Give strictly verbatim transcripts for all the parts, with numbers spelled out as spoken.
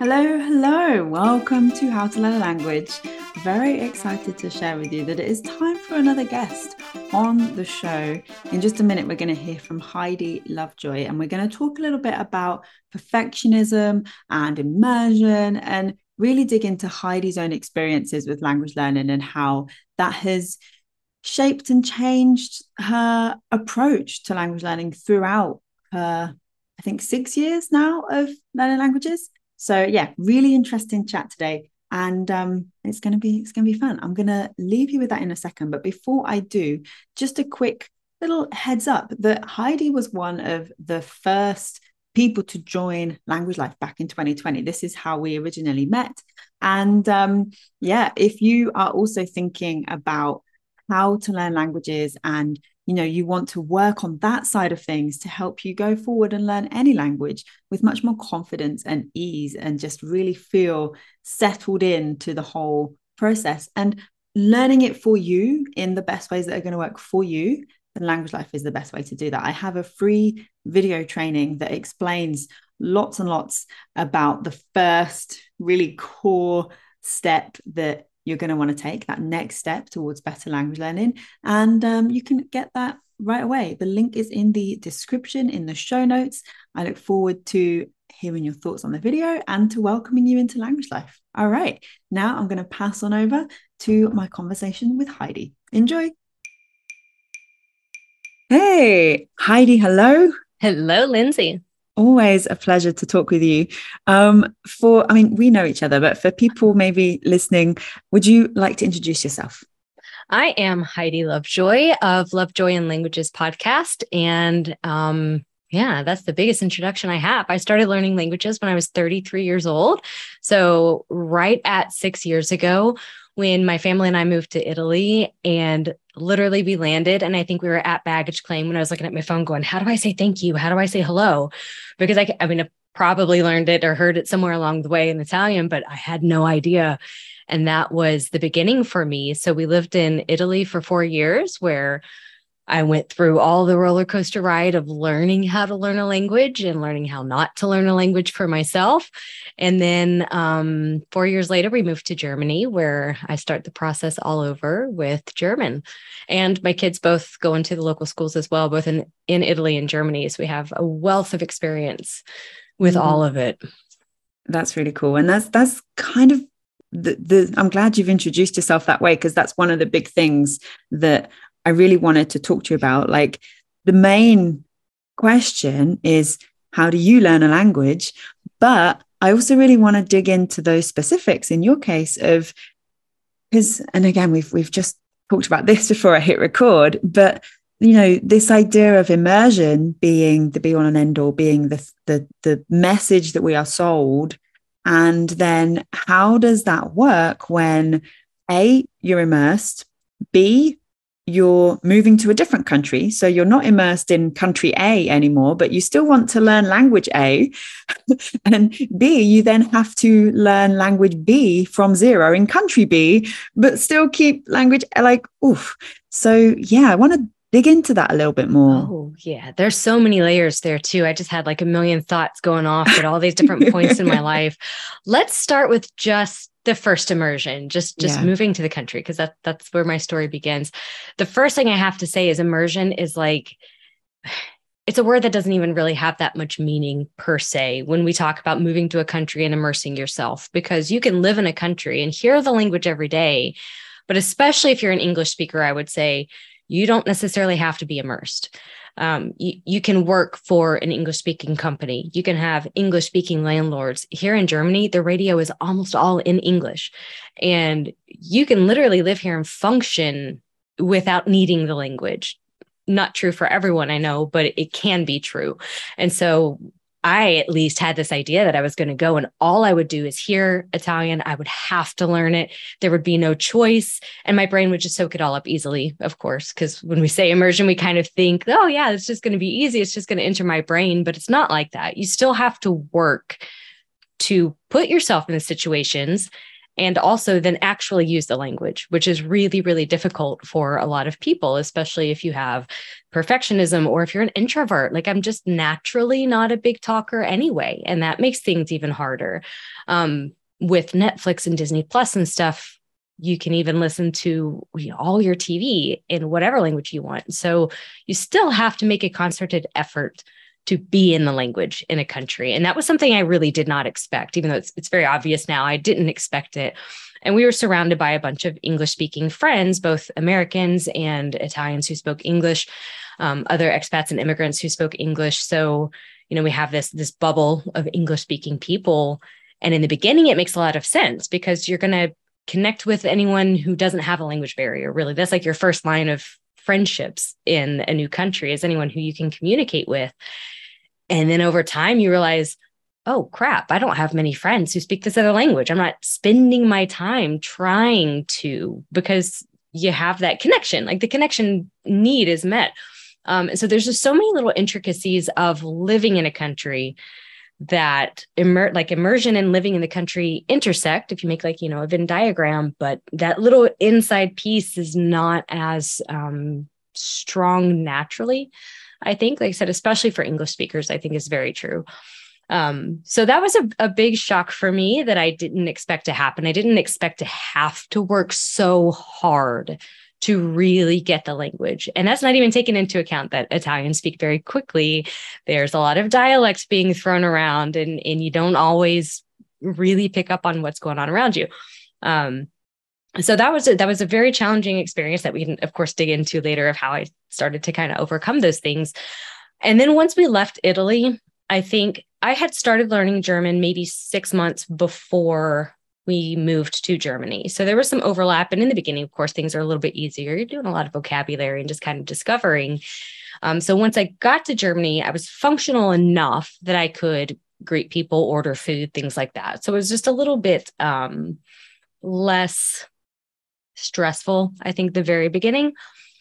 Hello, hello. Welcome to How to Learn a Language. Very excited to share with you that it is time for another guest on the show. In just a minute, we're going to hear from Heidi Lovejoy, and we're going to talk a little bit about perfectionism and immersion and really dig into Heidi's own experiences with language learning and how that has shaped and changed her approach to language learning throughout her, I think, six years now of learning languages. So yeah, really interesting chat today. And um, it's going to be it's going to be fun. I'm going to leave you with that in a second. But before I do, just a quick little heads up that Heidi was one of the first people to join Language Life back in twenty twenty. This is how we originally met. And um, yeah, if you are also thinking about how to learn languages and you know you want to work on that side of things to help you go forward and learn any language with much more confidence and ease and just really feel settled into the whole process and learning it for you in the best ways that are going to work for you, then Language Life is the best way to do that. I have a free video training that explains lots and lots about the first really core step that you're going to want to take, that next step towards better language learning. And um, you can get that right away. The link is in the description, in the show notes. I look forward to hearing your thoughts on the video and to welcoming you into Language Life. All right, now I'm going to pass on over to my conversation with Heidi. Enjoy. Hey, Heidi, hello. Hello, Lindsay. Always a pleasure to talk with you. Um, for, I mean, we know each other, but for people maybe listening, would you like to introduce yourself? I am Heidi Lovejoy of Lovejoy in Languages podcast. And um, yeah, that's the biggest introduction I have. I started learning languages when I was thirty-three years old. So right at six years ago, when my family and I moved to Italy, and literally we landed, and I think we were at baggage claim when I was looking at my phone going, how do I say thank you? How do I say hello? Because I, I mean, I probably learned it or heard it somewhere along the way in Italian, but I had no idea. And that was the beginning for me. So we lived in Italy for four years where I went through all the roller coaster ride of learning how to learn a language and learning how not to learn a language for myself. And then um, four years later, we moved to Germany, where I start the process all over with German. And my kids both go into the local schools as well, both in, in Italy and Germany. So we have a wealth of experience with mm-hmm. all of it. That's really cool. And that's that's kind of the, the I'm glad you've introduced yourself that way, because that's one of the big things that I really wanted to talk to you about. Like, the main question is, how do you learn a language? But I also really want to dig into those specifics in your case of, because, and again, we've, we've just talked about this before I hit record, but, you know, this idea of immersion being the be all and end all, being the, the, the message that we are sold. And then how does that work when A, you're immersed, B, you're moving to a different country. So you're not immersed in country A anymore, but you still want to learn language A. And B, you then have to learn language B from zero in country B, but still keep language like, oof. So yeah, I want to dig into that a little bit more. Oh, yeah. There's so many layers there too. I just had like a million thoughts going off at all these different points in my life. Let's start with just the first immersion, just just yeah. moving to the country, because that, that's where my story begins. The first thing I have to say is immersion is like, it's a word that doesn't even really have that much meaning per se when we talk about moving to a country and immersing yourself, because you can live in a country and hear the language every day. But especially if you're an English speaker, I would say you don't necessarily have to be immersed. Um, you, you can work for an English speaking company. You can have English speaking landlords. Here in Germany, the radio is almost all in English. And you can literally live here and function without needing the language. Not true for everyone, I know, but it can be true. And so I at least had this idea that I was going to go and all I would do is hear Italian. I would have to learn it. There would be no choice. And my brain would just soak it all up easily, of course, because when we say immersion, we kind of think, oh, yeah, it's just going to be easy. It's just going to enter my brain. But it's not like that. You still have to work to put yourself in the situations and also then actually use the language, which is really, really difficult for a lot of people, especially if you have perfectionism or if you're an introvert. Like I'm just naturally not a big talker anyway, and that makes things even harder. Um, with Netflix and Disney Plus and stuff, you can even listen to all your T V in whatever language you want. So you still have to make a concerted effort to be in the language in a country. And that was something I really did not expect, even though it's, it's very obvious now. I didn't expect it. And we were surrounded by a bunch of English speaking friends, both Americans and Italians who spoke English, um, other expats and immigrants who spoke English. So, you know, we have this, this bubble of English speaking people. And in the beginning, it makes a lot of sense because you're going to connect with anyone who doesn't have a language barrier. Really, that's like your first line of friendships in a new country, is anyone who you can communicate with. And then over time, you realize, oh, crap, I don't have many friends who speak this other language. I'm not spending my time trying to, because you have that connection, like the connection need is met. Um, and so there's just so many little intricacies of living in a country that immer- like immersion and living in the country intersect if you make like, you know, a Venn diagram, but that little inside piece is not as um, strong naturally. I think, like I said, especially for English speakers, I think is very true. Um, so that was a, a big shock for me that I didn't expect to happen. I didn't expect to have to work so hard to really get the language. And that's not even taking into account that Italians speak very quickly. There's a lot of dialects being thrown around, and, and you don't always really pick up on what's going on around you. Um, so that was a, that was a very challenging experience that we can, of course, dig into later of how I started to kind of overcome those things. And then once we left Italy, I think I had started learning German maybe six months before we moved to Germany. So there was some overlap. And in the beginning, of course, things are a little bit easier. You're doing a lot of vocabulary and just kind of discovering. Um, so once I got to Germany, I was functional enough that I could greet people, order food, things like that. So it was just a little bit um, less stressful, I think, the very beginning.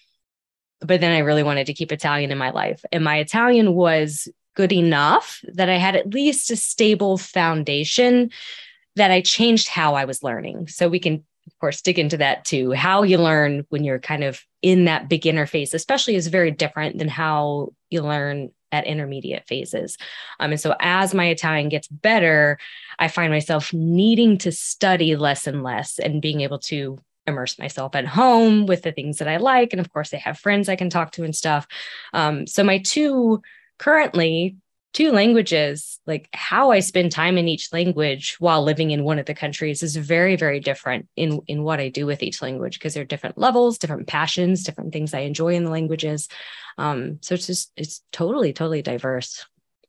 But then I really wanted to keep Italian in my life. And my Italian was good enough that I had at least a stable foundation that I changed how I was learning. So we can, of course, dig into that too. How you learn when you're kind of in that beginner phase, especially, is very different than how you learn at intermediate phases. Um, and so as my Italian gets better, I find myself needing to study less and less and being able to immerse myself at home with the things that I like. And of course, I have friends I can talk to and stuff. Um, so my two currently two languages, like how I spend time in each language while living in one of the countries is very, very different in, in what I do with each language, because there are different levels, different passions, different things I enjoy in the languages. Um, so it's just, it's totally, totally diverse.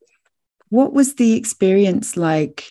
What was the experience like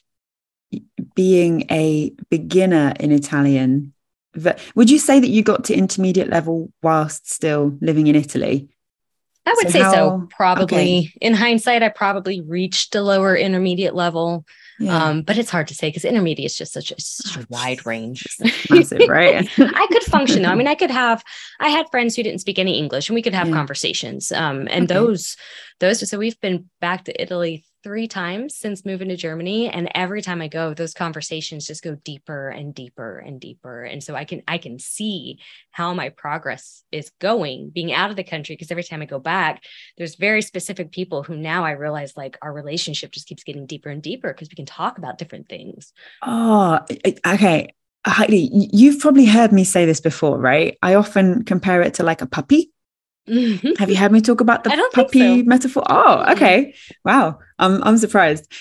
being a beginner in Italian? Would you say that you got to intermediate level whilst still living in Italy? I would so say how, so. Probably okay. In hindsight, I probably reached a lower intermediate level, yeah. um, but it's hard to say because intermediate is just such a, such a wide range. Massive, right? I could function. I mean, I could have, I had friends who didn't speak any English and we could have yeah. conversations. Um, and okay. those, those, so we've been back to Italy three times since moving to Germany. And every time I go, those conversations just go deeper and deeper and deeper. And so I can, I can see how my progress is going being out of the country. Because every time I go back, there's very specific people who now I realize like our relationship just keeps getting deeper and deeper because we can talk about different things. Oh, okay. Heidi, you've probably heard me say this before, right? I often compare it to like a puppy. Mm-hmm. Have you heard me talk about the puppy so. metaphor? Oh, okay. Wow. Um, I'm surprised.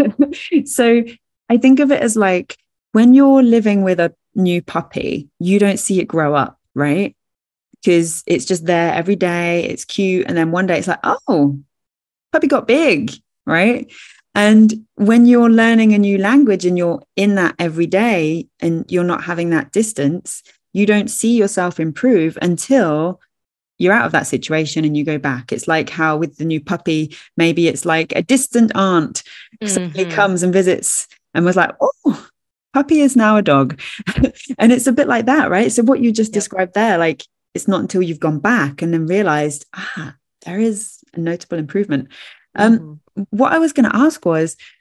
So I think of it as like when you're living with a new puppy, you don't see it grow up, right? Because it's just there every day. It's cute. And then one day it's like, oh, puppy got big, right? And when you're learning a new language and you're in that every day and you're not having that distance, you don't see yourself improve until you're out of that situation and you go back. It's like how with the new puppy, maybe it's like a distant aunt mm-hmm. suddenly comes and visits and was like, oh, puppy is now a dog. And it's a bit like that, right? So what you just yep. described there, like it's not until you've gone back and then realized, ah, there is a notable improvement. Mm-hmm. Um, what I was going to ask was,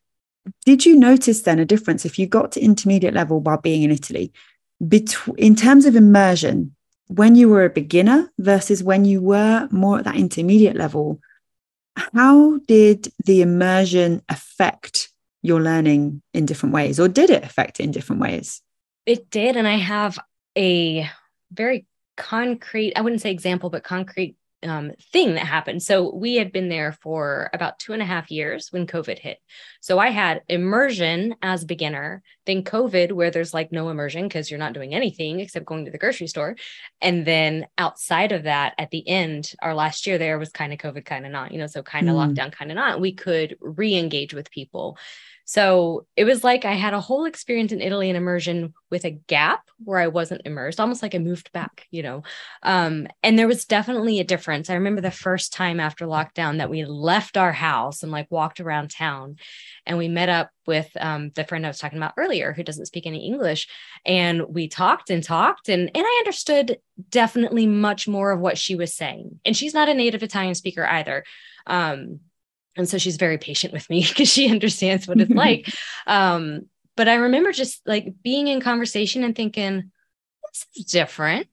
did you notice then a difference if you got to intermediate level while being in Italy, between, in terms of immersion, when you were a beginner versus when you were more at that intermediate level? How did the immersion affect your learning in different ways, or did it affect it in different ways? It did. And I have a very concrete, I wouldn't say example, but concrete um, thing that happened. So we had been there for about two and a half years when COVID hit. So I had immersion as a beginner, then COVID, where there's like no immersion because you're not doing anything except going to the grocery store. And then outside of that, at the end, our last year there was kind of COVID, kind of not, you know, so kind of mm. lockdown, kind of not. We could re-engage with people. So it was like I had a whole experience in Italy in immersion with a gap where I wasn't immersed, almost like I moved back, you know. Um, and there was definitely a difference. I remember the first time after lockdown that we left our house and like walked around town, and we met up with um, the friend I was talking about earlier who doesn't speak any English. And we talked and talked and, and I understood definitely much more of what she was saying. And she's not a native Italian speaker either. Um, And so she's very patient with me because she understands what it's like. Um, but I remember just like being in conversation and thinking, this is different.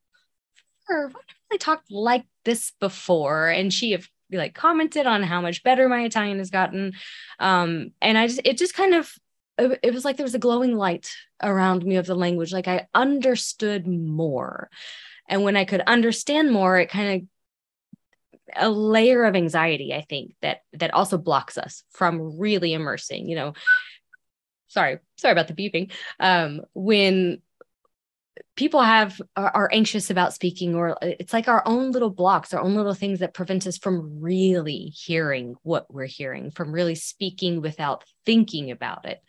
Or I've never really talked like this before. And she have like commented on how much better my Italian has gotten. Um, and I just, it just kind of, it, it was like there was a glowing light around me of the language. Like I understood more. And when I could understand more, it kind of, a layer of anxiety, I think, that that also blocks us from really immersing, you know, sorry, sorry about the beeping. Um, when people have are, are anxious about speaking, or it's like our own little blocks, our own little things that prevent us from really hearing what we're hearing, from really speaking without thinking about it.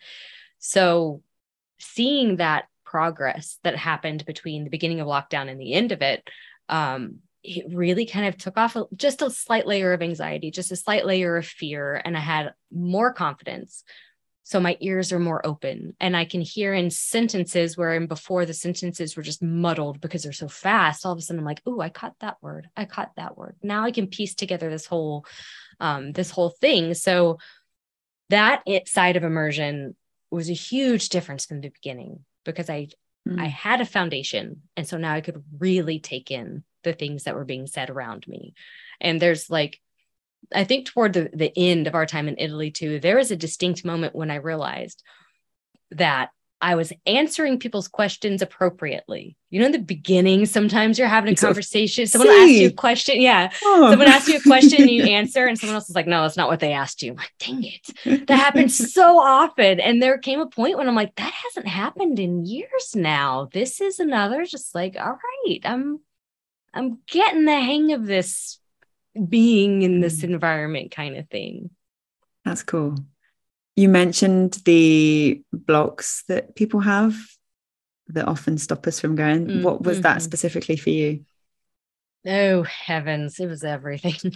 So seeing that progress that happened between the beginning of lockdown and the end of it, um, it really kind of took off a, just a slight layer of anxiety, just a slight layer of fear. And I had more confidence. So my ears are more open and I can hear in sentences where before the sentences were just muddled because they're so fast. All of a sudden I'm like, oh, I caught that word. I caught that word. Now I can piece together this whole, um, this whole thing. So that it, side of immersion was a huge difference from the beginning because I, mm. I had a foundation. And so now I could really take in the things that were being said around me. And there's like, I think toward the, the end of our time in Italy too, there was a distinct moment when I realized that I was answering people's questions appropriately. You know, in the beginning, sometimes you're having a conversation. Someone asks you a question. Yeah. Oh. Someone asks you a question and you answer and someone else is like, no, that's not what they asked you. I'm like, dang it. That happens so often. And there came a point when I'm like, that hasn't happened in years now. This is another just like, all right, I'm, I'm getting the hang of this being in this environment kind of thing. That's cool. You mentioned the blocks that people have that often stop us from going. Mm-hmm. What was that specifically for you? Oh, heavens. It was everything.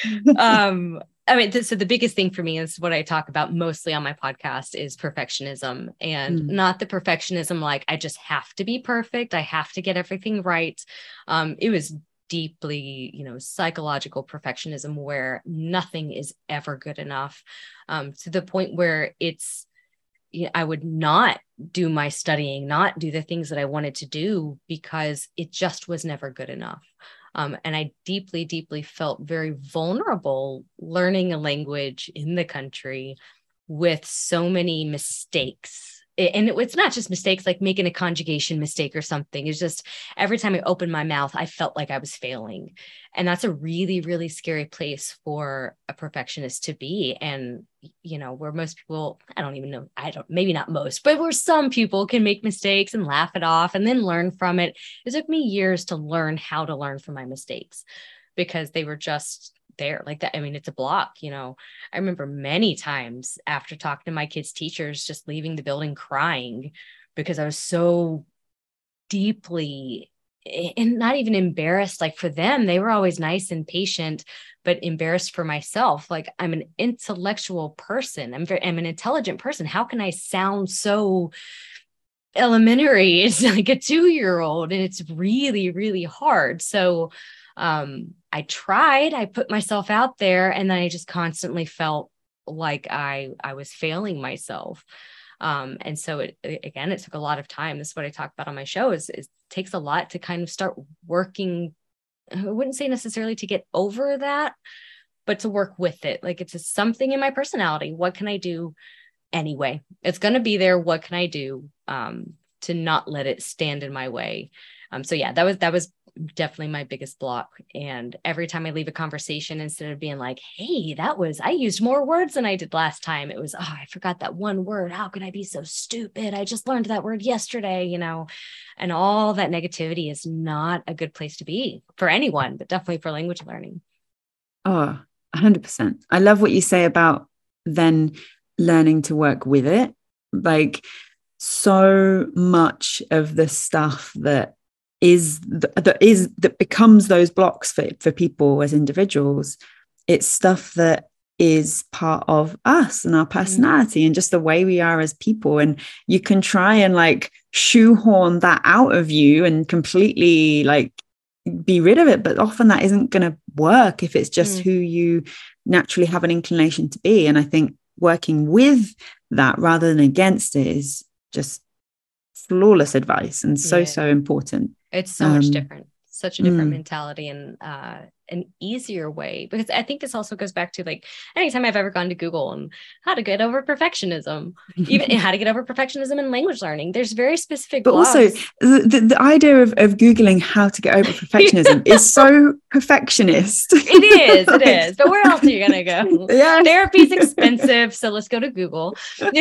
um, I mean, th- so the biggest thing for me is what I talk about mostly on my podcast is perfectionism, and mm. not the perfectionism like I just have to be perfect. I have to get everything right. Um, it was deeply, you know, psychological perfectionism where nothing is ever good enough, um, to the point where it's, you know, I would not do my studying, not do the things that I wanted to do because it just was never good enough. Um, and I deeply, deeply felt very vulnerable learning a language in the country with so many mistakes. And it's not just mistakes like making a conjugation mistake or something. It's just every time I opened my mouth, I felt like I was failing. And that's a really, really scary place for a perfectionist to be. And, you know, where most people, I don't even know, I don't, maybe not most, but where some people can make mistakes and laugh it off and then learn from it. It took me years to learn how to learn from my mistakes because they were just there like that. I mean, it's a block, you know. I remember many times after talking to my kids' teachers, just leaving the building crying because I was so deeply and not even embarrassed. Like for them, they were always nice and patient, but embarrassed for myself. Like I'm an intellectual person. I'm very, I'm an intelligent person. How can I sound so elementary? It's like a two-year-old and it's really, really hard. So um, I tried, I put myself out there and then I just constantly felt like I, I was failing myself. Um, and so it, again, it took a lot of time. This is what I talk about on my show is, is it takes a lot to kind of start working. I wouldn't say necessarily to get over that, but to work with it. Like it's just something in my personality. What can I do anyway? It's going to be there. What can I do um, to not let it stand in my way? Um, so yeah, that was, that was definitely my biggest block. And every time I leave a conversation, instead of being like, hey, that was, I used more words than I did last time, it was, oh, I forgot that one word. How could I be so stupid? I just learned that word yesterday, you know, and all that negativity is not a good place to be for anyone, but definitely for language learning. Oh, one hundred percent. I love what you say about then learning to work with it. Like so much of the stuff that is that is that becomes those blocks for, for people as individuals, it's stuff that is part of us and our personality mm. and just the way we are as people. And you can try and like shoehorn that out of you and completely like be rid of it, but often that isn't going to work if it's just mm. who you naturally have an inclination to be. And I think working with that rather than against it is just flawless advice and so yeah. so important. It's so um, much different, such a different mm. mentality and uh, an easier way, because I think this also goes back to like anytime I've ever gone to Google and how to get over perfectionism, even how to get over perfectionism in language learning. There's very specific but blogs. Also the, the idea of, of Googling how to get over perfectionism is so perfectionist. It is, it is. But where else are you going to go? Yeah. Therapy's expensive, so let's go to Google. But,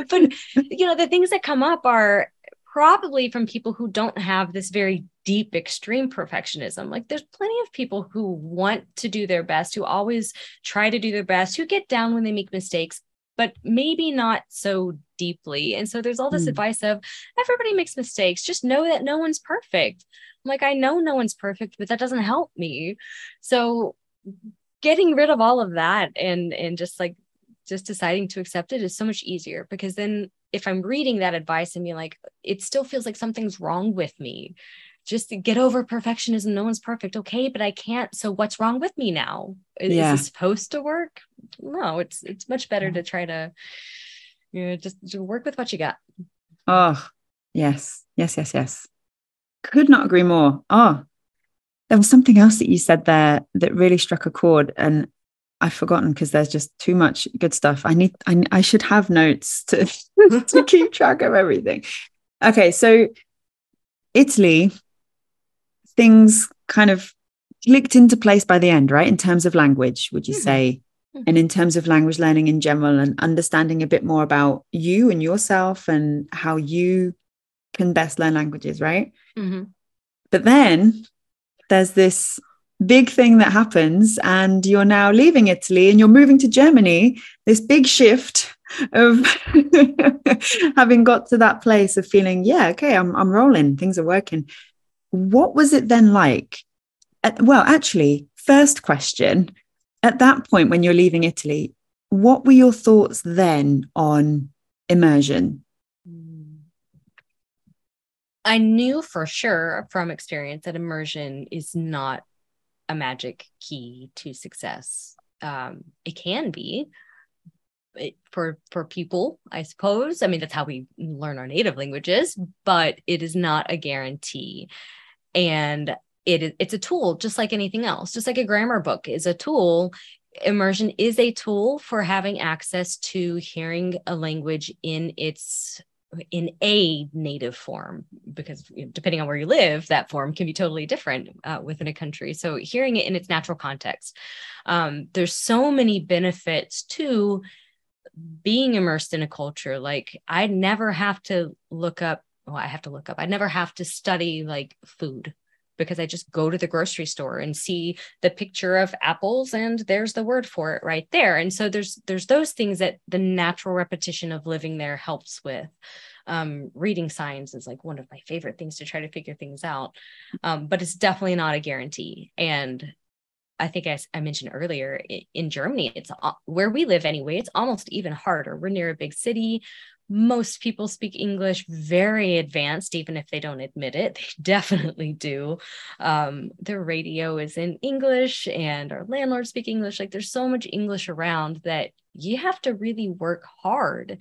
you know, the things that come up are probably from people who don't have this very deep, extreme perfectionism. Like there's plenty of people who want to do their best, who always try to do their best, who get down when they make mistakes, but maybe not so deeply. And so there's all this mm. advice of everybody makes mistakes. Just know that no one's perfect. I'm like, I know no one's perfect, but that doesn't help me. So getting rid of all of that and, and just like, just deciding to accept it is so much easier, because then if I'm reading that advice and being like, it still feels like something's wrong with me, just to get over perfectionism. No one's perfect. Okay, but I can't. So what's wrong with me now? Is, yeah. is this supposed to work? No, it's, it's much better to try to, you know, just to work with what you got. Oh, yes. Yes, yes, yes. Could not agree more. Oh, there was something else that you said there that really struck a chord, and I've forgotten because there's just too much good stuff. I need, I, I should have notes to, to keep track of everything. Okay. So Italy, things kind of clicked into place by the end, right? In terms of language, would you mm-hmm. say? Mm-hmm. And in terms of language learning in general and understanding a bit more about you and yourself and how you can best learn languages, right? Mm-hmm. But then there's this big thing that happens and you're now leaving Italy and you're moving to Germany, this big shift of having got to that place of feeling, yeah, okay, I'm, I'm rolling, things are working. What was it then like? At, well, actually, first question, at that point when you're leaving Italy, what were your thoughts then on immersion? I knew for sure from experience that immersion is not a magic key to success. Um, it can be it, for for people, I suppose. I mean, that's how we learn our native languages, but it is not a guarantee. And it it's a tool, just like anything else. Just like a grammar book is a tool, immersion is a tool for having access to hearing a language in its in a native form, because depending on where you live, that form can be totally different uh, within a country. So hearing it in its natural context, um, there's so many benefits to being immersed in a culture. Like I'd never have to look up, well, I have to look up, I'd never have to study like food, because I just go to the grocery store and see the picture of apples and there's the word for it right there. And so there's there's those things that the natural repetition of living there helps with. Um, reading signs is like one of my favorite things to try to figure things out. Um, but it's definitely not a guarantee. And I think as I mentioned earlier, in Germany, it's where we live anyway, it's almost even harder. We're near a big city. Most people speak English very advanced, even if they don't admit it. They definitely do. Um, their radio is in English and our landlords speak English. Like there's so much English around that you have to really work hard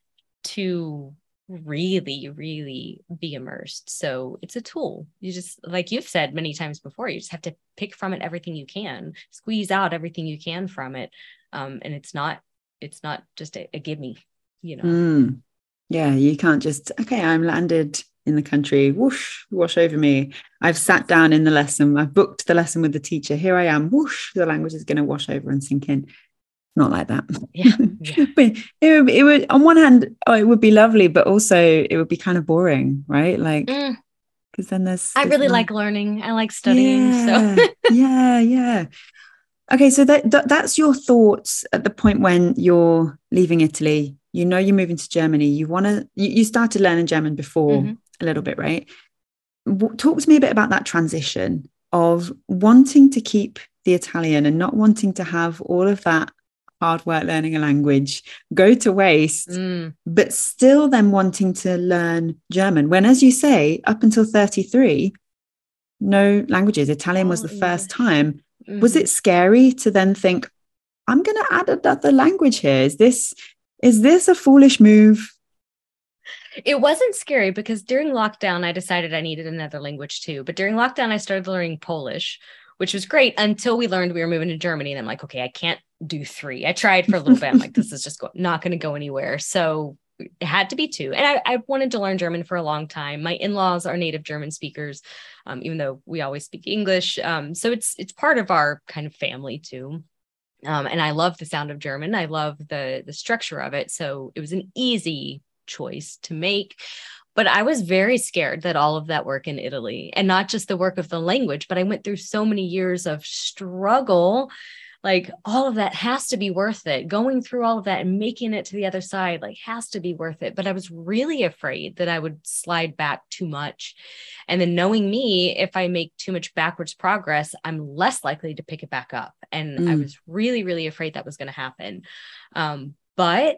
to really, really be immersed. So it's a tool. You just, like you've said many times before, you just have to pick from it everything you can, squeeze out everything you can from it. Um, and it's not, it's not just a, a gimme, you know? Mm. Yeah, you can't just, okay, I'm landed in the country, whoosh, wash over me. I've sat down in the lesson, I've booked the lesson with the teacher, here I am, whoosh, the language is going to wash over and sink in. Not like that. Yeah, yeah. But it would, it would, on one hand, oh, it would be lovely, but also it would be kind of boring, right? Like, because mm. then there's, I there's really no... like learning. I like studying. Yeah, so yeah, yeah. Okay, so that, that that's your thoughts at the point when you're leaving Italy. You know you're moving to Germany. You want to. You, you started learning German before mm-hmm. a little bit, right? Talk to me a bit about that transition of wanting to keep the Italian and not wanting to have all of that hard work learning a language go to waste, mm. but still then wanting to learn German. When, as you say, up until thirty-three, no languages. Italian oh, was the first time. Mm-hmm. Was it scary to then think, I'm going to add another language here? Is this, is this a foolish move? It wasn't scary because during lockdown, I decided I needed another language too. But during lockdown, I started learning Polish, which was great until we learned we were moving to Germany. And I'm like, okay, I can't do three. I tried for a little bit. I'm like, this is just go- not going to go anywhere. So it had to be two. And I, I wanted to learn German for a long time. My in-laws are native German speakers, um, even though we always speak English. Um, so it's it's part of our kind of family too. Um, and I love the sound of German. I love the the structure of it. So it was an easy choice to make. But I was very scared that all of that work in Italy, and not just the work of the language, but I went through so many years of struggle. Like all of that has to be worth it. Going through all of that and making it to the other side, like has to be worth it. But I was really afraid that I would slide back too much. And then knowing me, if I make too much backwards progress, I'm less likely to pick it back up. And mm. I was really, really afraid that was going to happen. Um, but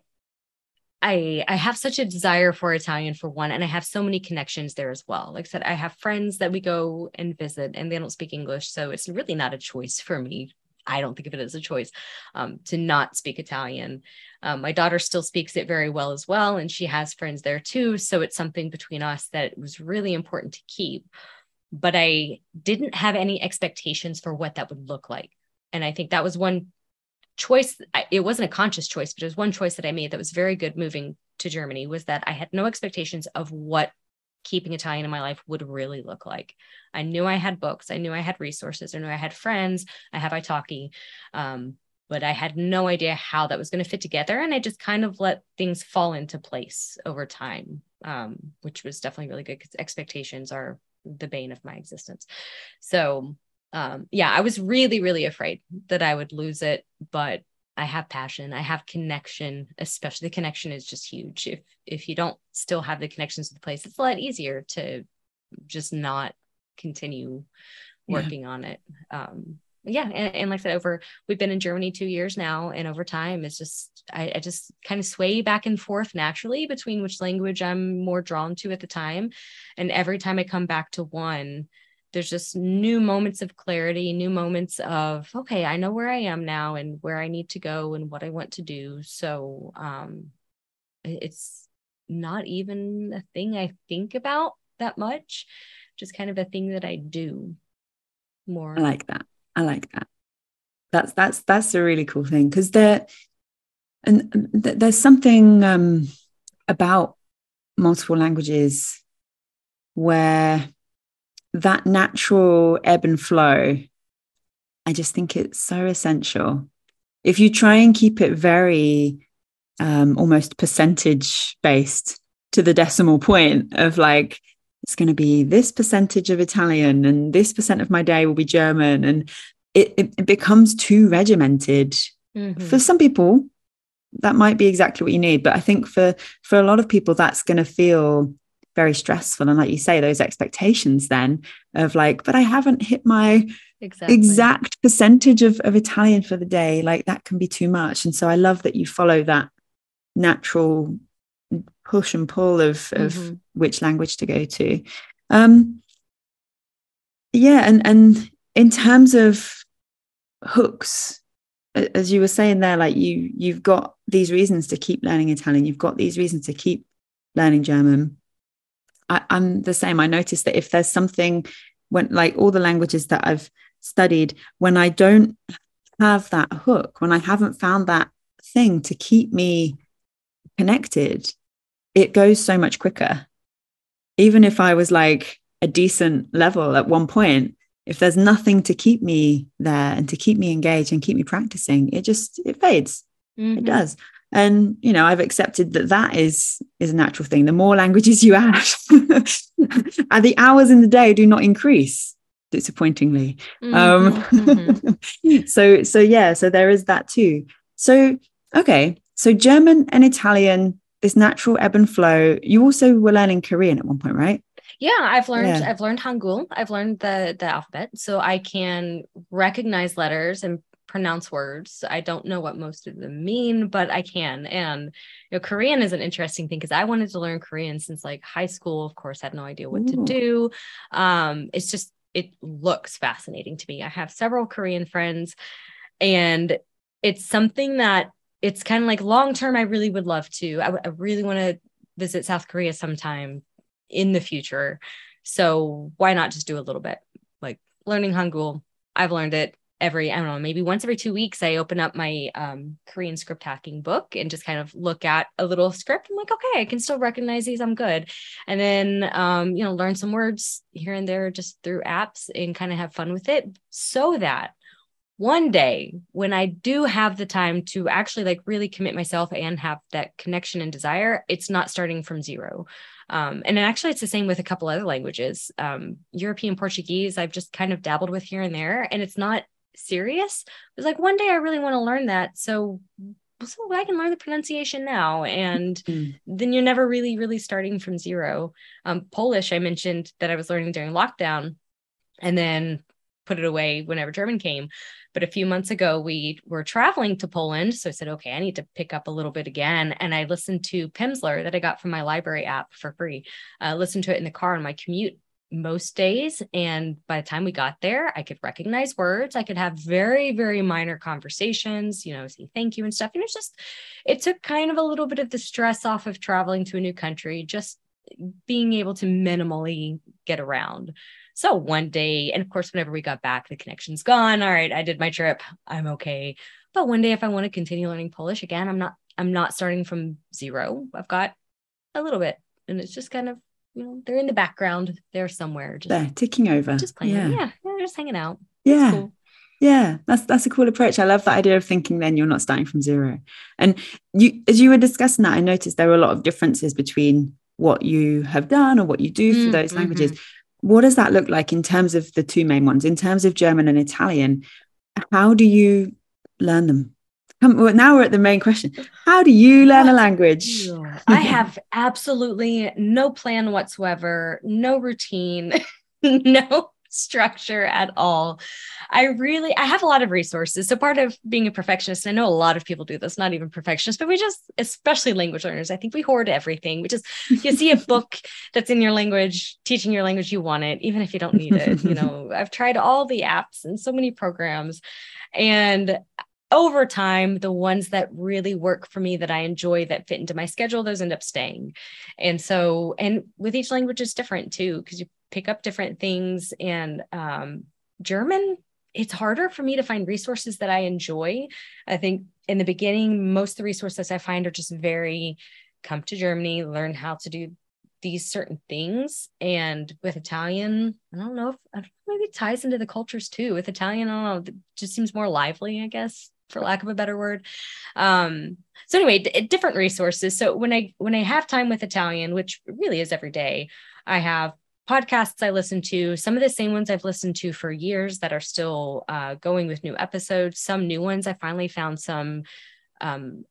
I, I have such a desire for Italian for one, and I have so many connections there as well. Like I said, I have friends that we go and visit and they don't speak English. So it's really not a choice for me. I don't think of it as a choice um, to not speak Italian. Um, my daughter still speaks it very well as well, and she has friends there too. So it's something between us that was really important to keep. But I didn't have any expectations for what that would look like. And I think that was one choice. It wasn't a conscious choice, but it was one choice that I made that was very good moving to Germany, was that I had no expectations of what keeping Italian in my life would really look like. I knew I had books. I knew I had resources. I knew I had friends. I have Italki. Um, but I had no idea how that was going to fit together. And I just kind of let things fall into place over time, um, which was definitely really good because expectations are the bane of my existence. So um, yeah, I was really, really afraid that I would lose it, but I have passion. I have connection, especially the connection is just huge. If, if you don't still have the connections to the place, it's a lot easier to just not continue working yeah. on it. Um, yeah. And, and like I said, over, we've been in Germany two years now. And over time, it's just, I, I just kind of sway back and forth naturally between which language I'm more drawn to at the time. And every time I come back to one, there's just new moments of clarity, new moments of, okay, I know where I am now and where I need to go and what I want to do. So um, it's not even a thing I think about that much, just kind of a thing that I do more. I like that. I like that. That's, that's, that's a really cool thing, because there, and th- there's something um, about multiple languages where that natural ebb and flow, I just think it's so essential. If you try and keep it very um, almost percentage based to the decimal point of like, it's going to be this percentage of Italian and this percent of my day will be German, and it, it, it becomes too regimented. Mm-hmm. For some people, that might be exactly what you need. But I think for, for a lot of people, that's going to feel very stressful. And like you say, those expectations then of like, but I haven't hit my exactly. exact percentage of, of Italian for the day. Like that can be too much. And so I love that you follow that natural push and pull of, of mm-hmm. which language to go to. Um, yeah. And, and in terms of hooks, as you were saying there, like you, you've got these reasons to keep learning Italian. You've got these reasons to keep learning German. I, I'm the same. I noticed that if there's something, when like all the languages that I've studied, when I don't have that hook, when I haven't found that thing to keep me connected, it goes so much quicker. Even if I was like a decent level at one point, if there's nothing to keep me there and to keep me engaged and keep me practicing, it just, it fades. Mm-hmm. It does. And, you know, I've accepted that that is, is a natural thing. The more languages you add, and the hours in the day do not increase, disappointingly. Mm-hmm. Um, mm-hmm. so, so yeah, so there is that too. So, okay. So German and Italian, this natural ebb and flow. You also were learning Korean at one point, right? Yeah, I've learned, yeah. I've learned Hangul. I've learned the, the alphabet. So I can recognize letters and pronounce words. I don't know what most of them mean, but I can. And, you know, Korean is an interesting thing because I wanted to learn Korean since like high school. Of course, had no idea what Ooh. to do. Um, it's just, it looks fascinating to me. I have several Korean friends, and it's something that it's kind of like long-term. I really would love to, I, w- I really want to visit South Korea sometime in the future. So why not just do a little bit, like learning Hangul? I've learned it every, I don't know, maybe once every two weeks, I open up my um, Korean script hacking book and just kind of look at a little script. I'm like, okay, I can still recognize these. I'm good. And then, um, you know, learn some words here and there just through apps and kind of have fun with it, so that one day when I do have the time to actually like really commit myself and have that connection and desire, it's not starting from zero. Um, and actually, it's the same with a couple other languages. Um, European Portuguese, I've just kind of dabbled with here and there, and it's not serious. It's like one day I really want to learn that. So, so I can learn the pronunciation now. And mm. then you're never really, really starting from zero. Um, Polish, I mentioned that I was learning during lockdown and then put it away whenever German came. But a few months ago, we were traveling to Poland. So I said, okay, I need to pick up a little bit again. And I listened to Pimsleur that I got from my library app for free. I uh, listened to it in the car on my commute most days. And by the time we got there, I could recognize words. I could have very, very minor conversations, you know, say thank you and stuff. And it's just, it took kind of a little bit of the stress off of traveling to a new country, just being able to minimally get around. So one day, and of course, whenever we got back, the connection's gone. All right, I did my trip. I'm okay. But one day, if I want to continue learning Polish again, I'm not, I'm not starting from zero. I've got a little bit, and it's just kind of, you know, they're in the background. They're somewhere. Just, they're ticking over. Just playing. Yeah. Yeah. They're just hanging out. Yeah. Cool. Yeah. That's, that's a cool approach. I love that idea of thinking then you're not starting from zero. And you, as you were discussing that, I noticed there were a lot of differences between what you have done or what you do for mm, those languages. Mm-hmm. What does that look like in terms of the two main ones, in terms of German and Italian? How do you learn them? Um, well, now we're at the main question. How do you learn a language? I have absolutely no plan whatsoever, no routine, no structure at all. I really, I have a lot of resources. So part of being a perfectionist, and I know a lot of people do this, not even perfectionists, but we just, especially language learners, I think we hoard everything. We just, you see a book that's in your language, teaching your language, you want it, even if you don't need it. You know, I've tried all the apps and so many programs, and over time, the ones that really work for me, that I enjoy, that fit into my schedule, those end up staying. And so, and with each language is different too, because you pick up different things. And um, German, it's harder for me to find resources that I enjoy. I think in the beginning, most of the resources I find are just very, come to Germany, learn how to do these certain things. And with Italian, I don't know if I don't know, maybe it ties into the cultures too. With Italian, I don't know, it just seems more lively, I guess, for lack of a better word. Um, so anyway, d- different resources. So when I, when I have time with Italian, which really is every day, I have podcasts I listen to, some of the same ones I've listened to for years that are still uh, going with new episodes, some new ones. I finally found some um,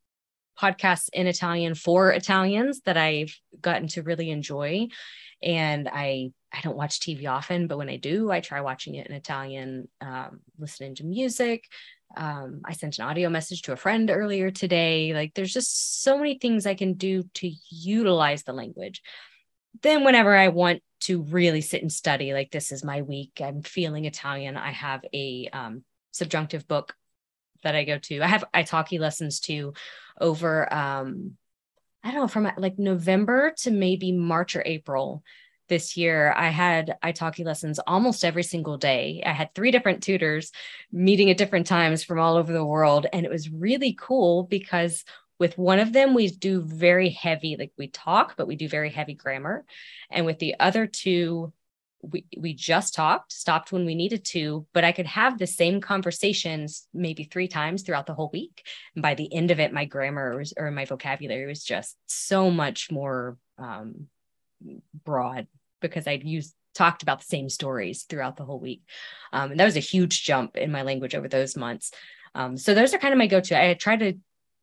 podcasts in Italian for Italians that I've gotten to really enjoy. And I, I don't watch T V often, but when I do, I try watching it in Italian, um, listening to music. Um, I sent an audio message to a friend earlier today. Like there's just so many things I can do to utilize the language. Then whenever I want to really sit and study, like this is my week, I'm feeling Italian, I have a um, subjunctive book that I go to. I have italki lessons too over, um, I don't know, from like November to maybe March or April this year. I had italki lessons almost every single day. I had three different tutors meeting at different times from all over the world. And it was really cool because with one of them, we do very heavy, like we talk, but we do very heavy grammar. And with the other two, we, we just talked, stopped when we needed to, but I could have the same conversations maybe three times throughout the whole week. And by the end of it, my grammar was, or my vocabulary was just so much more um, broad because I'd used, talked about the same stories throughout the whole week. Um, and that was a huge jump in my language over those months. Um, so those are kind of my go-to. I try to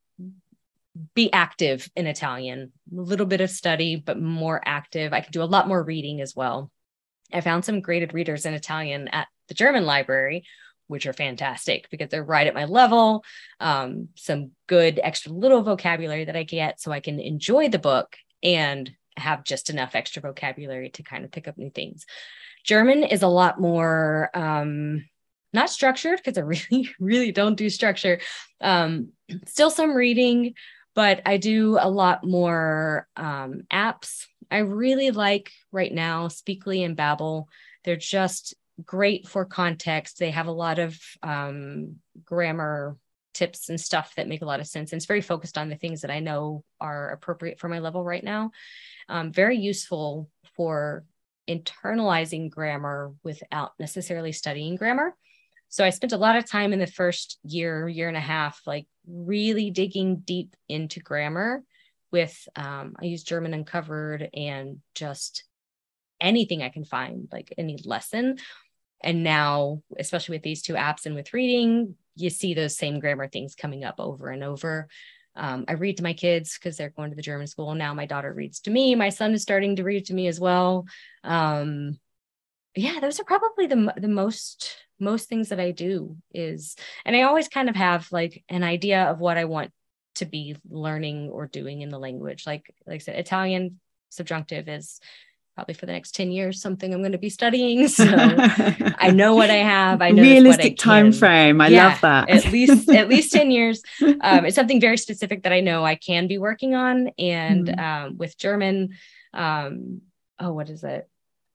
be active in Italian, a little bit of study, but more active. I can do a lot more reading as well. I found some graded readers in Italian at the German library, which are fantastic because they're right at my level. Um, some good extra little vocabulary that I get so I can enjoy the book and have just enough extra vocabulary to kind of pick up new things. German is a lot more, um, not structured because I really, really don't do structure. Um, still some reading, but I do a lot more um, apps. I really like right now Speakly and Babbel. They're just great for context. They have a lot of um, grammar tips and stuff that make a lot of sense. And it's very focused on the things that I know are appropriate for my level right now. Um, very useful for internalizing grammar without necessarily studying grammar. So I spent a lot of time in the first year, year and a half, like really digging deep into grammar with, um, I use German Uncovered and just anything I can find, like any lesson. And now, especially with these two apps and with reading, you see those same grammar things coming up over and over. Um, I read to my kids because they're going to the German school. Now my daughter reads to me. My son is starting to read to me as well. Um, yeah, those are probably the, the most, most things that I do is, and I always kind of have like an idea of what I want to be learning or doing in the language. Like, like I said, Italian subjunctive is probably for the next ten years, something I'm going to be studying. So I know what I have. I know realistic what I time frame. I yeah, love that. at least, at least ten years. Um, it's something very specific that I know I can be working on. And mm. um, with German, um, oh, what is it?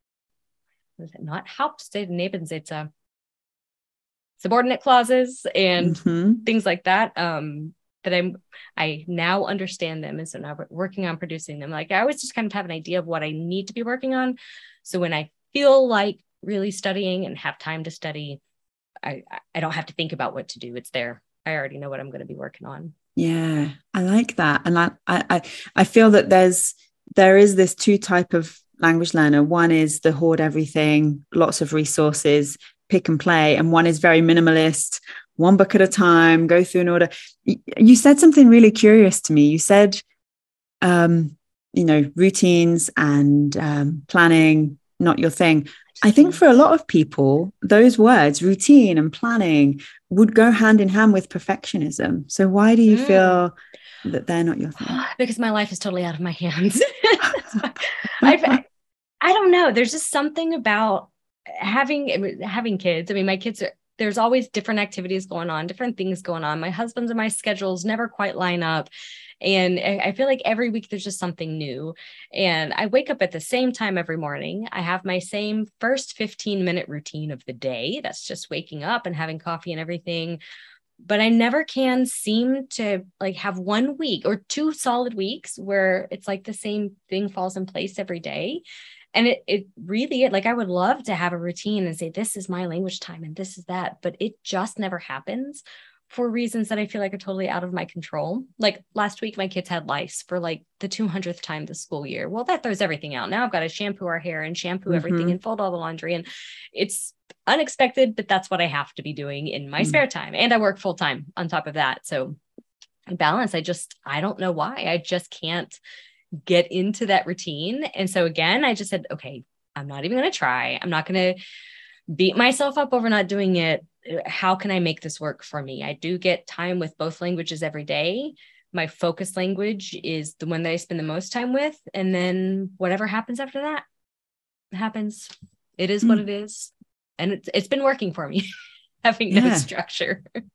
What is it? Not Hauptsätze, Nebensätze, subordinate clauses and mm-hmm. things like that. Um, that I'm, I now understand them. And so now we're working on producing them. Like I always just kind of have an idea of what I need to be working on. So when I feel like really studying and have time to study, I, I don't have to think about what to do. It's there. I already know what I'm going to be working on. Yeah, I like that. And I, I, I feel that there's, there is this two type of language learner. One is the hoard everything, lots of resources, pick and play. And one is very minimalist, one book at a time, go through an order. You said something really curious to me. You said, um, you know, routines and um, planning, not your thing. I think for a lot of people, those words, routine and planning, would go hand in hand with perfectionism. So why do you mm. feel that they're not your thing? Because my life is totally out of my hands. I, I don't know. There's just something about having having kids. I mean, my kids are, there's always different activities going on, different things going on. My husband's and my schedules never quite line up. And I feel like every week there's just something new. And I wake up at the same time every morning. I have my same first fifteen minute routine of the day. That's just waking up and having coffee and everything. But I never can seem to like have one week or two solid weeks where it's like the same thing falls in place every day. And it it really, like, I would love to have a routine and say, this is my language time and this is that, but it just never happens for reasons that I feel like are totally out of my control. Like last week, my kids had lice for like the two hundredth time this school year. Well, that throws everything out. Now I've got to shampoo our hair and shampoo mm-hmm. everything and fold all the laundry. And it's unexpected, but that's what I have to be doing in my mm-hmm. spare time. And I work full time on top of that. So balance, I just, I don't know why. I just can't get into that routine. And so again, I just said, okay, I'm not even going to try. I'm not going to beat myself up over not doing it. How can I make this work for me? I do get time with both languages every day. My focus language is the one that I spend the most time with. And then whatever happens after that happens. It is mm. what it is. And it's, it's been working for me, having yeah. no structure.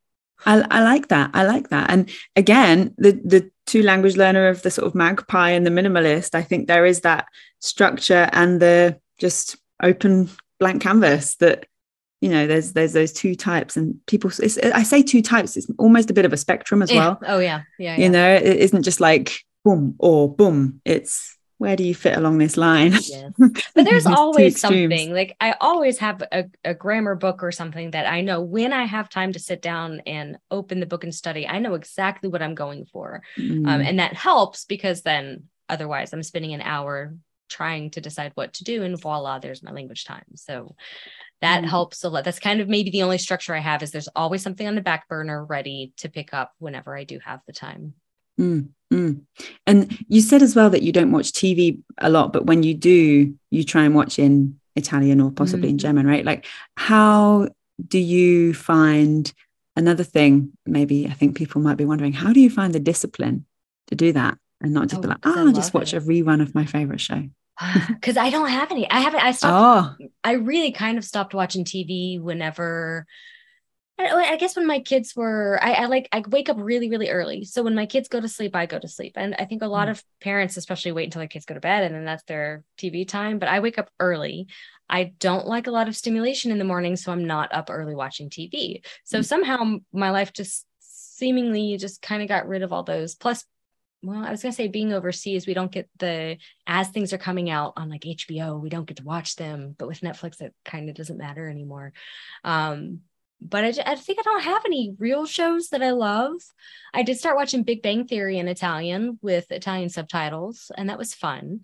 I, I like that. I like that. And again, the the two language learner of the sort of magpie and the minimalist, I think there is that structure and the just open blank canvas that, you know, there's there's those two types, and people, it's, I say two types, it's almost a bit of a spectrum as yeah. well. Oh yeah. Yeah. You yeah. know, it isn't just like boom or boom. It's, where do you fit along this line? Yes. But there's always something, like I always have a, a grammar book or something that I know when I have time to sit down and open the book and study, I know exactly what I'm going for. Mm. Um, and that helps, because then otherwise I'm spending an hour trying to decide what to do, and voila, there's my language time. So that mm. helps a lot. That's kind of maybe the only structure I have, is there's always something on the back burner ready to pick up whenever I do have the time. Mm, mm. And you said as well that you don't watch T V a lot, but when you do, you try and watch in Italian or possibly mm-hmm. in German, right? Like, how do you find, another thing, maybe I think people might be wondering, how do you find the discipline to do that and not just oh, be like, oh, I'll just watch it. a rerun of my favorite show? Because I don't have any. I haven't, I stopped, oh. I really kind of stopped watching T V whenever, I guess when my kids were, I, I like, I wake up really, really early. So when my kids go to sleep, I go to sleep. And I think a lot mm. of parents, especially, wait until their kids go to bed and then that's their T V time. But I wake up early. I don't like a lot of stimulation in the morning, so I'm not up early watching T V. So mm. somehow my life just seemingly just kind of got rid of all those. Plus, well, I was going to say, being overseas, we don't get the, as things are coming out on like H B O, we don't get to watch them. But with Netflix, it kind of doesn't matter anymore. Um, But I, I think I don't have any real shows that I love. I did start watching Big Bang Theory in Italian with Italian subtitles, and that was fun.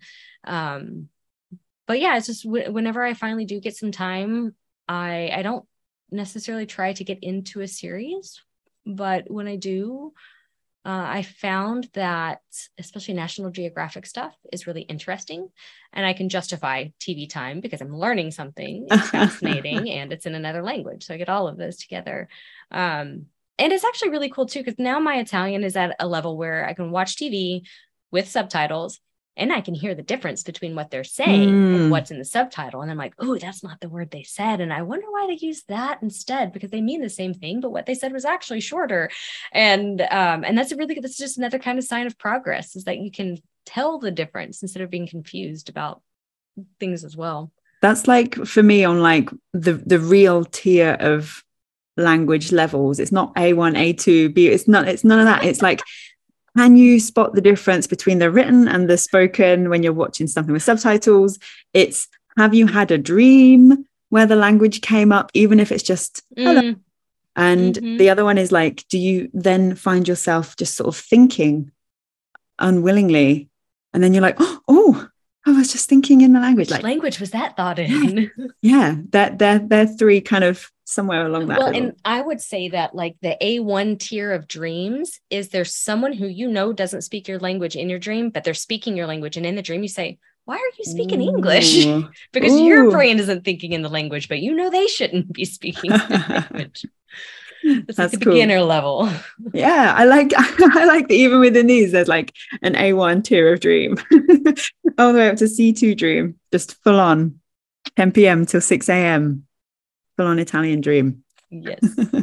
Um, but yeah, it's just w- whenever I finally do get some time, I, I don't necessarily try to get into a series. But when I do, Uh, I found that especially National Geographic stuff is really interesting, and I can justify T V time because I'm learning something. It's fascinating and it's in another language. So I get all of those together. Um, and it's actually really cool too, because now my Italian is at a level where I can watch T V with subtitles and I can hear the difference between what they're saying mm. and what's in the subtitle. And I'm like, oh, that's not the word they said. And I wonder why they used that instead, because they mean the same thing, but what they said was actually shorter. And um, and that's a really good, that's just another kind of sign of progress, is that you can tell the difference instead of being confused about things as well. That's like, for me, on like the, the real tier of language levels. It's not A one, A two, B. It's not, it's none of that. It's like, can you spot the difference between the written and the spoken when you're watching something with subtitles? It's, have you had a dream where the language came up, even if it's just hello? Mm. And mm-hmm. the other one is like, do you then find yourself just sort of thinking unwillingly? And then you're like, oh, oh I was just thinking in the language. Which like, language was that thought in? yeah, that they're, they're three kind of somewhere along that. Well, little. And I would say that like the A one tier of dreams is there's someone who you know doesn't speak your language in your dream, but they're speaking your language. And in the dream you say, why are you speaking Ooh. English? Because Ooh. Your brain isn't thinking in the language, but you know they shouldn't be speaking the language. It's like the cool. beginner level. Yeah, I like I like that even within these, there's like an A one tier of dream all the way up to C two dream, just full on ten p.m. till six a.m. full on Italian dream. Yes.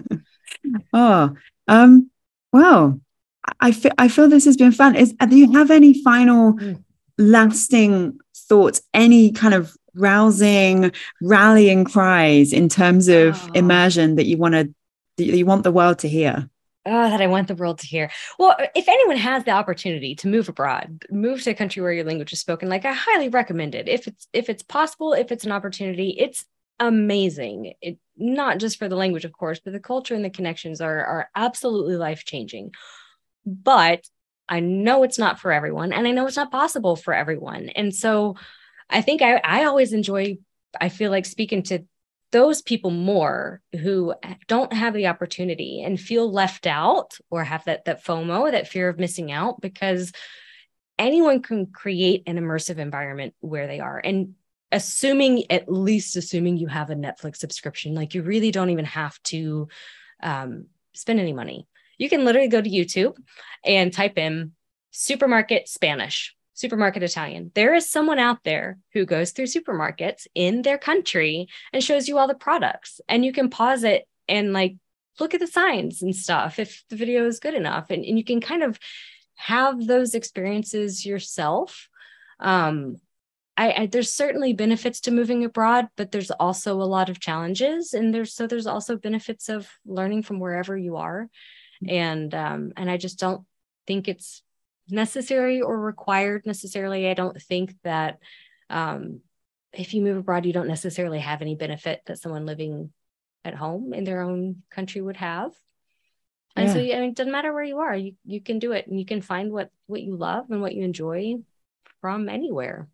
oh, um, well, I feel I feel this has been fun. Is do you have any final mm. lasting thoughts? Any kind of rousing, rallying cries in terms of oh. immersion that you want to you want the world to hear? Oh, that I want the world to hear. Well, if anyone has the opportunity to move abroad, move to a country where your language is spoken, like I highly recommend it. If it's if it's possible, if it's an opportunity, it's amazing. It not just for the language, of course, but the culture and the connections are are absolutely life-changing. But I know it's not for everyone, and I know it's not possible for everyone. And so I think I, I always enjoy, I feel like speaking to those people more who don't have the opportunity and feel left out or have that, that FOMO, that fear of missing out, because anyone can create an immersive environment where they are. And assuming, at least assuming you have a Netflix subscription, like you really don't even have to um, spend any money. You can literally go to YouTube and type in supermarket Spanish, supermarket Italian. There is someone out there who goes through supermarkets in their country and shows you all the products, and you can pause it and like look at the signs and stuff if the video is good enough. And, and you can kind of have those experiences yourself. Um, I, I there's certainly benefits to moving abroad, but there's also a lot of challenges. And there's so there's also benefits of learning from wherever you are. And um, and I just don't think it's necessary or required necessarily. I don't think that um, if you move abroad, you don't necessarily have any benefit that someone living at home in their own country would have. And yeah. so, I mean, it doesn't matter where you are, you, you can do it, and you can find what, what you love and what you enjoy from anywhere.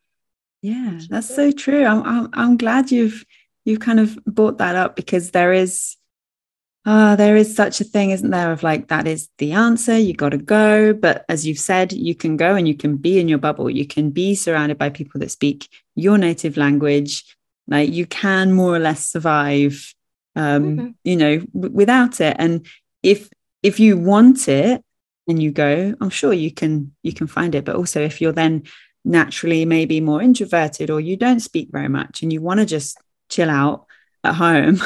Yeah, that's so true. I'm, I'm, I'm glad you've, you've kind of brought that up, because there is, uh, there is such a thing, isn't there, of like, that is the answer, you got to go. But as you've said, you can go and you can be in your bubble. You can be surrounded by people that speak your native language. Like, you can more or less survive, um, mm-hmm. you know, w- without it. And if, if you want it and you go, I'm sure you can, you can find it. But also, if you're then naturally maybe more introverted, or you don't speak very much and you want to just chill out at home,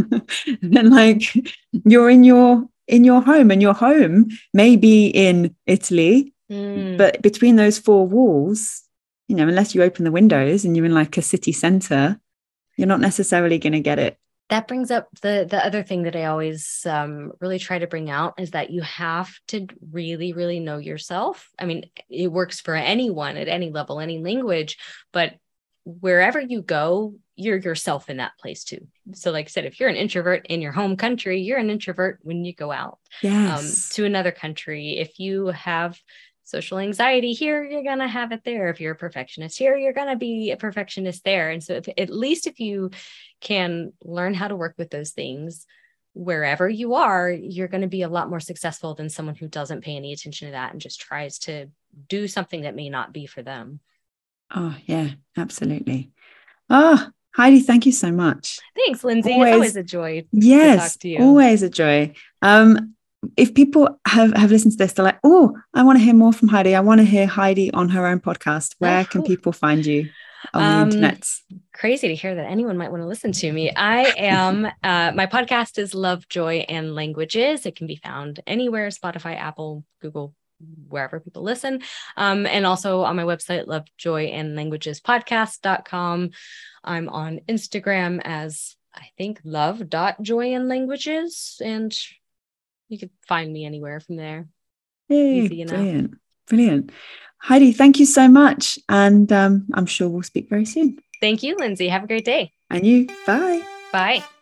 then like you're in your in your home, and your home may be in Italy, mm. but between those four walls, you know, unless you open the windows and you're in like a city center, you're not necessarily going to get it. That brings up the the other thing that I always um, really try to bring out, is that you have to really, really know yourself. I mean, it works for anyone at any level, any language, but wherever you go, you're yourself in that place too. So like I said, if you're an introvert in your home country, you're an introvert when you go out yes. um, to another country. If you have social anxiety here, you're going to have it there. If you're a perfectionist here, you're going to be a perfectionist there. And so if, at least if you can learn how to work with those things wherever you are, you're going to be a lot more successful than someone who doesn't pay any attention to that and just tries to do something that may not be for them. Oh, yeah, absolutely. Oh, Heidi, thank you so much. Thanks, Lindsay. Always, it's always a joy yes, to talk to you. Always a joy. Um, if people have, have listened to this, they're like, oh, I want to hear more from Heidi. I want to hear Heidi on her own podcast. Where can people find you on um, the internet? Crazy to hear that anyone might want to listen to me. I am, uh, my podcast is Love, Joy, and Languages. It can be found anywhere, Spotify, Apple, Google, wherever people listen. Um, and also on my website, love joy and languages podcast dot com. I'm on Instagram as, I think, love dot joy and languages, and you can find me anywhere from there. Hey, Easy enough. Brilliant. Brilliant. Heidi, thank you so much. And um, I'm sure we'll speak very soon. Thank you, Lindsay. Have a great day. And you. Bye. Bye.